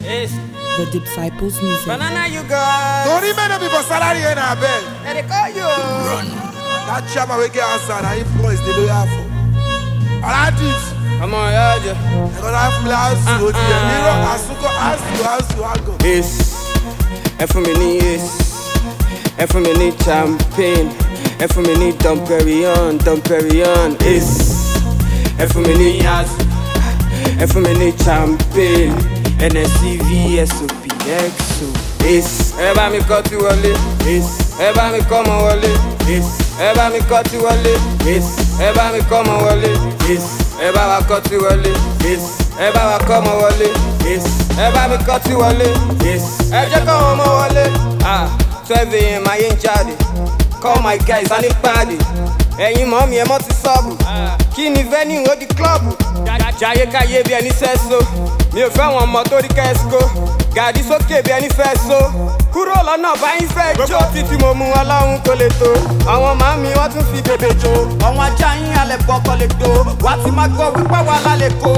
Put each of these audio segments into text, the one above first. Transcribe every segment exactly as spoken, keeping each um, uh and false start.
Yes. The Disciples Music. Banana, you guys. Don't remember me for salary in a bed. And they call you. Run. That chama we get outside and he boys they do have for. All I did. Come on, yeah, yeah. I got half my house to go to the mirror. I suck up house to house to I go. Yes. F for me need yes. F for me need champagne. F for me need Dom Perignon, Dom Perignon. Yes. F for me need yes. F for me need champagne. N S C V S O P X O. Yes. Ẹ bá mi kọ́ tí wọlé. Yes. Ẹ bá mi kọ́ mọ wọlé. Yes. Ẹ bá mi kọ́ tí wọlé. Yes. Ẹ bá mi kọ́ mọ wọlé. Yes. Ẹ bá wa kọ́ tí wọlé. Yes. Ẹ bá wa kọ́ mọ wọlé. Yes. Ẹ bá mi kọ́ tí wọlé. Yes. Ẹ jẹ́ kọ́ wọn mọ wọlé. Ah, twelve a m ayé ń jáde. Call my guys, I need party. Ẹ̀yin mọ́ mi ẹ mọ́ ti sọ́ọ̀bù. Kí ni venue ó di club? Jayé káyé bí ẹni sẹ́so. Mi ò fẹ́ wọn ọmọ tó rí kẹ́sìkó. Gàdí sókè bí ẹni fẹ́ so. Kúrò lọ́nà báyìí fẹ́ jó. Gbogbo títí mo mú ọlọ́run kò lè tó. Àwọn màmí wọ́n tún fi bèbè jó. Àwọn ajá yín alẹ́ bọ́ kọ́ lè tó. Wà á ti máa gbọ́ wípé wà lálẹ́ kó.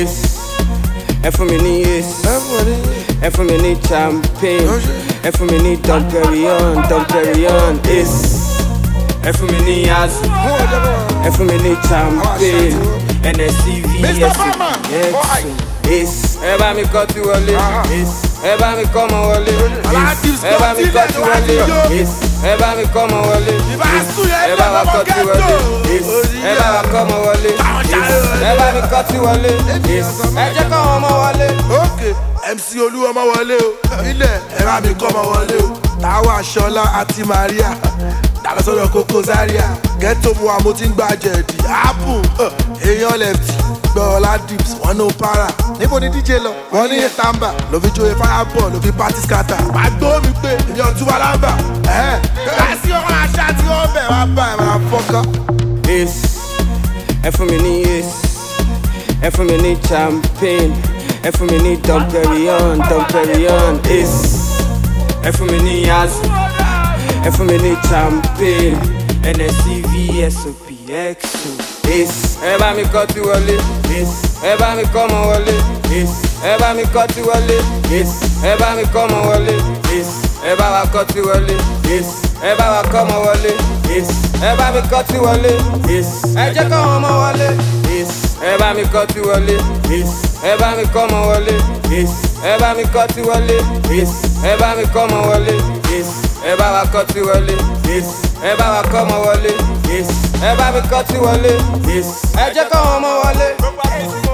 Ẹ fún mi ní yes. Ẹ fún mi ní champagne. Ẹ fún mi ní Dom Perignon, Dom Perignon. Yes. Ẹ fún mi ní yazu. Ẹ fún mi ní champagne. N S C V S O P X O. Yes. Ẹ bá mi kọ́ tí wọlé. Yes. Ẹ bá mi kọ́ mọ wọlé. Yes. Ẹ bá mi kọ́ tí wọlé. Yes. Ẹ bá mi kọ́ mọ wọlé. Yes. Ẹ bá wa kọ́ tí wọlé. Yes. Ẹ bá wa kọ́ mọ wọlé. Yes. Ẹ bá mi kọ́ tí wọlé. Yes. Ẹ jẹ́ kọ́ wọn mọ wọlé. Okay, M C Olúwa ọmọ wọlé o. Ilẹ̀ ẹ bá mi kọ́ ọmọ wọlé o. Táwa Ṣọlá àti Maria. Dàgbà sọ́dọ̀ Koko Zaria. Ghetto mu wa mo ti ń gba jẹ̀dì. Apple, èèyàn left. Gbọ́ọ̀lá dips, wọ́n no para. Níbo ni D J lọ? Wọ́n ní ìtàmbà. Ló fi jóye fireball, ló fi party scatter. Màá gbọ́ mi pé èmi ọ̀tún wa lámbà. Láìsí ọmọ àṣà tí wọ́n bẹ̀ wá bá ẹ̀ máa fọ́ká. Yes. Ẹ fún mi ní yes. Ẹ fún mi ní champagne. Ẹ fún mi ní Dom Perignon, Dom Perignon. Yes. Ẹ fún mi ní yazu. Ẹ fún mi ní champagne. N S C V S O P X O. Yes. Ẹ bá mi kọ́ tí wọlé. Yes. Ẹ bá mi kọ́ mọ wọlé. Yes. Ẹ bá mi kọ́ tí wọlé. Yes. Ẹ bá mi kọ́ mọ wọlé. Yes. Ẹ bá wa kọ́ tí wọlé. Yes. Ẹ bá wa kọ́ mọ wọlé. Yes. Ẹ bá mi kọ́ tí wọlé. Yes. Ẹ jẹ́ kọ́ wọn mọ wọlé. Yes. Ẹ bá mi kọ́ tí wọlé. Yes. Ẹ bá mi kọ́ mọ wọlé. Yes. Ẹ bá mi kọ́ tí wọlé. Yes. Ẹ bá mi kọ́ mọ wọlé. Yes. Ẹ bá wa kọ́ tí wọlé. Yes. Ẹ bá wa kọ́ mọ wọlé. Yes. Ẹ bá mi kọ́ tí wọlé. Yes. Ẹ jẹ́ kọ́ wọn mọ wọlé.